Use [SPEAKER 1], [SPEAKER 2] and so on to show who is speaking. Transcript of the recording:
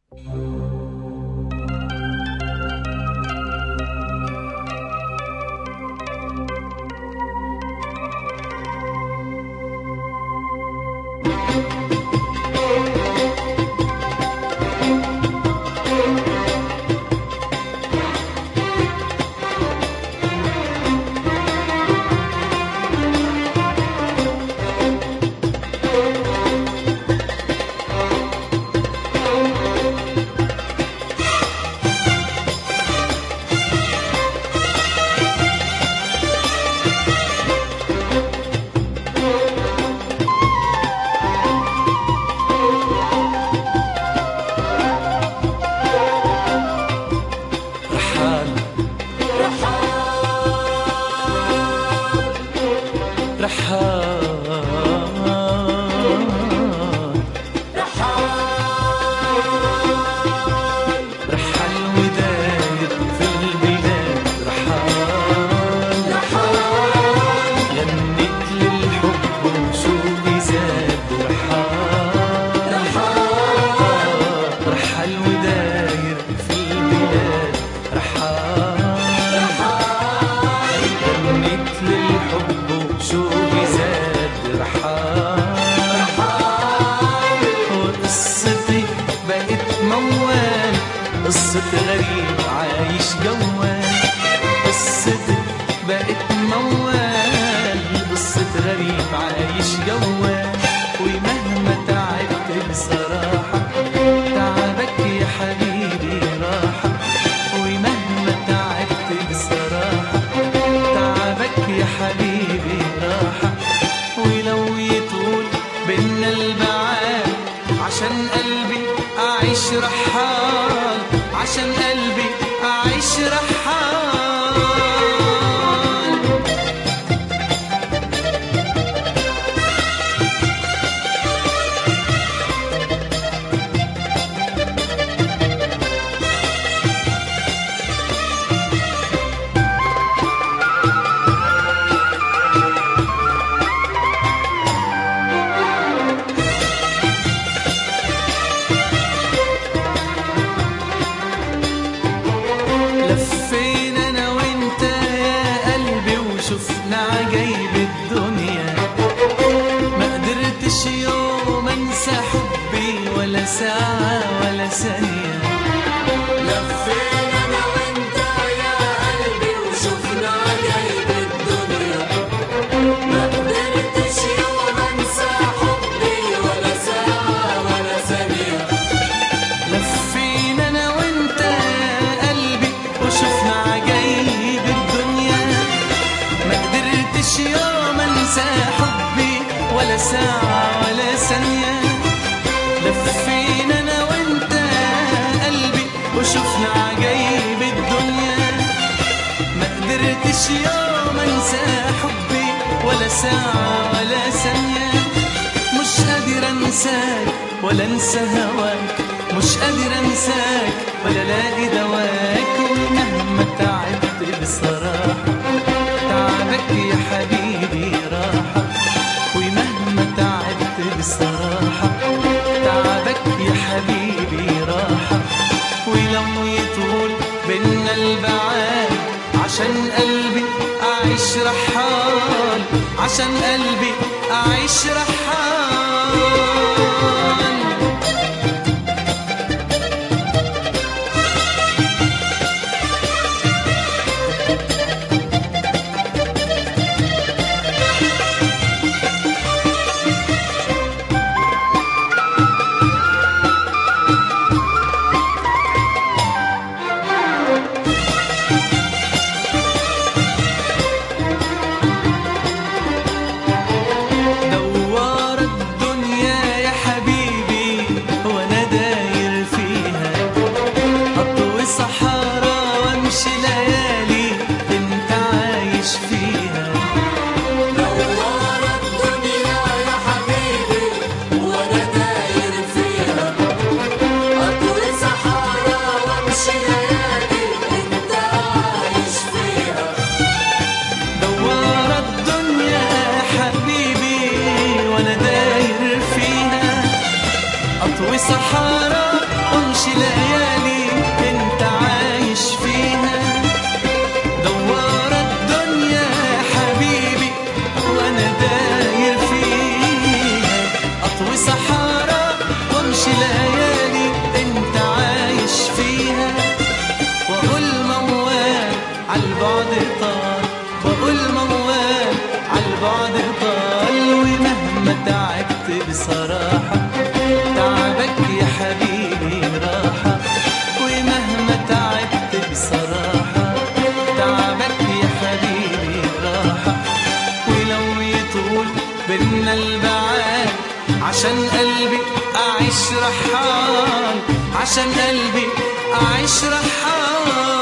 [SPEAKER 1] قصة غريب عايش جوال، قصتي بقت موال، قصة غريب عايش جوال. ومهما تعبت بصراحة تعبك يا حبيبي راحة، ومهما تعبت بصراحة تعبك يا حبيبي راحة. ولو يطول بينا البعاد عشان قلبي أعيش رحال، عشان قلبي أعيش رحال. لفينا أنا وإنت يا قلبي وشفنا عجايب الدنيا، ما قدرتش يوم أنسى حبي ولا ساعة ولا ثانية.
[SPEAKER 2] لفينا أنا وإنت يا قلبي وشفنا عجايب الدنيا، ما قدرتش يوم أنسى حبي ولا ساعة ولا ثانية.
[SPEAKER 1] لفينا أنا وإنت يا قلبي وشفنا عجايب الدنيا، ما قدرتش يوم أنسى حبي ولا ساعة ولا ثانية. لفينا أنا وإنت يا قلبي وشفنا عجايب الدنيا، ما قدرتش يوم أنسى حبي ولا ساعة ولا ثانية. مش قادر أنساك ولا أنسى هواك، مش قادر أنساك ولا ألاقي دواك. ومهما تعبت بصراحة تعبك يا حبيبي راحة، ومهما تعبت بصراحة تعبك يا حبيبي راحة. ولو يطول بينا البعاد عشان قلبي أعيش رحال، عشان قلبي أعيش رحال. دوار الدنيا يا حبيبي وانا داير فيها، اطوي صحراء وامشي ليالي انت عايش فيها.
[SPEAKER 2] دوار الدنيا يا حبيبي وأنا داير فيها، أطوي صحراء وأمشي ليالي أنت عايش فيها.
[SPEAKER 1] دوار الدنيا يا حبيبي وانا داير فيها، اطوي صحراء وامشي بصراحة، تعبك يا حبيبي راحة، ومهما تعبت بصراحة تعبك يا حبيبي راحة. ولو يطول بينا البعاد عشان قلبي أعيش رحال، عشان قلبي أعيش رحال.